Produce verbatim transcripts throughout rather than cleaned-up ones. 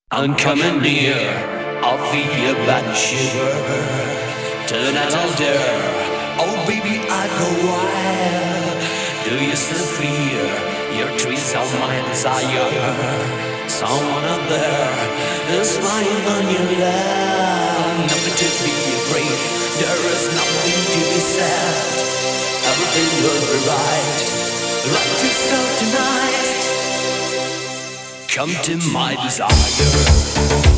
I'm coming near, I'll feel your body shiver. Tonight I'll dare, oh baby I go wild. Do you still feel your trees are my desire? Someone out there is lying on your lap. Nothing to be afraid, there is nothing to be said. Everything will be right, like yourself tonight. Come to my desire.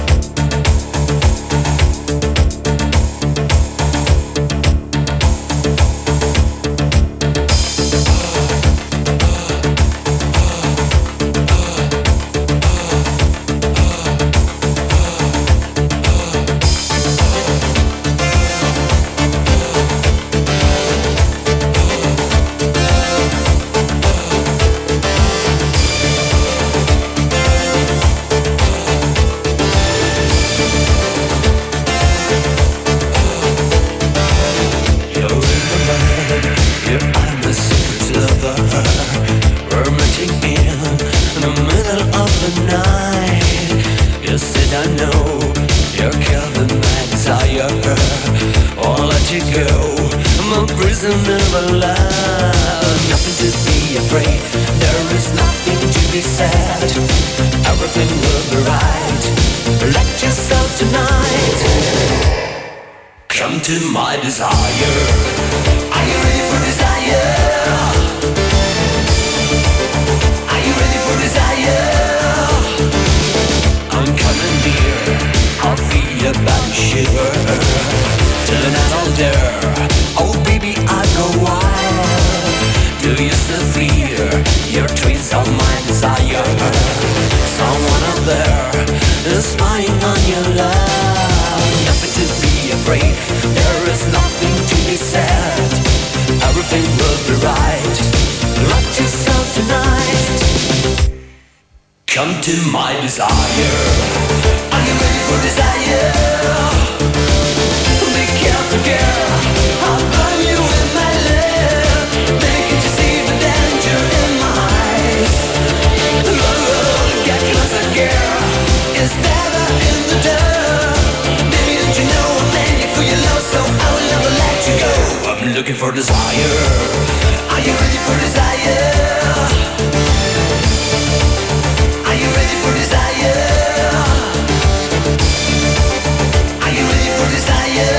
To my desire. Are you ready for desire? Are you ready for desire? I'm coming near, I'll feel your body shiver. Tonight I'll dare, oh baby I go wild. Do you still feel your trees on my desire? Someone out there is spying on your love. Nothing to be afraid, there is nothing to be said. Everything will be right, like yourself tonight. Come to my desire. Are you ready for desire? Be careful girl, I'll burn you in my love. Making you see the danger in my eyes. Oh, get closer girl, it's never in the dark. Baby don't you know I'm made for your love, so I will never let you go. I'm looking for desire. Are you ready for desire? Are you ready for desire? Are you ready for desire?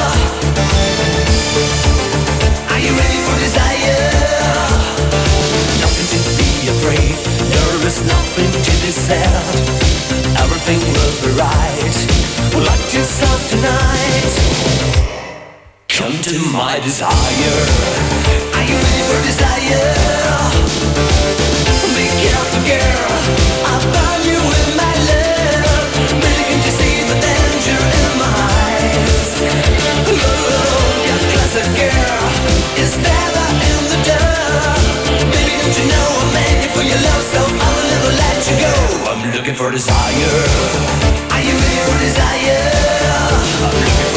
Are you ready for desire? Nothing to be afraid, there is nothing to be said. Everything will be right, like yourself tonight. Come to my desire. Are you ready for desire? Be careful girl, I'll burn you with my love. Baby can't you see the danger in my eyes? Oh, get closer girl, it's never in the dark. Baby don't you know I'm made for your love, so I will never let you go. I'm looking for desire. Are you ready for desire? I'm looking for